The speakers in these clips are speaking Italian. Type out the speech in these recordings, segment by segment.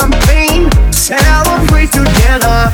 champagne, celebrate together.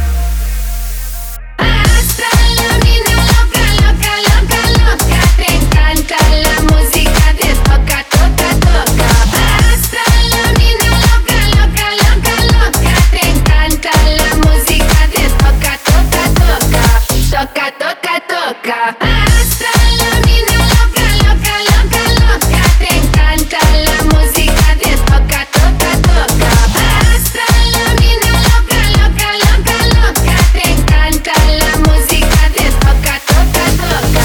Hasta la mina loca, loca, loca, loca. Te encanta la música de toca, toca, toca. Hasta la mina loca, loca, loca, loca. Te encanta la música de toca, toca, toca. Toca, toca, toca. Hasta la mina loca, loca, loca, loca. Te encanta la música de toca, toca, toca. Hasta la mina loca, loca, loca, loca. Te encanta la música de toca, toca, toca.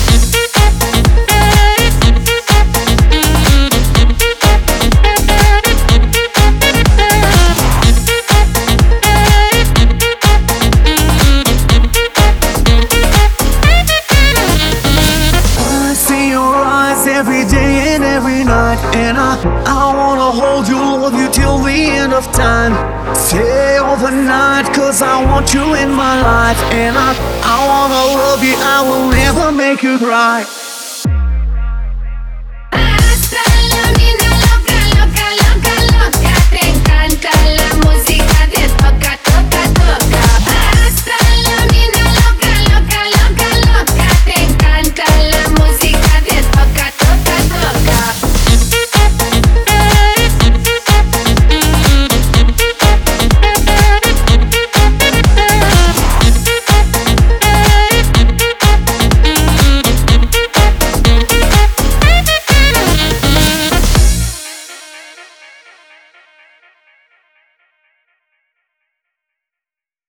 I see your eyes every day and every night, and I wanna hold you, love you till the end of time. Stay overnight, cause I want you in my life, and I wanna love you, I will never make you cry.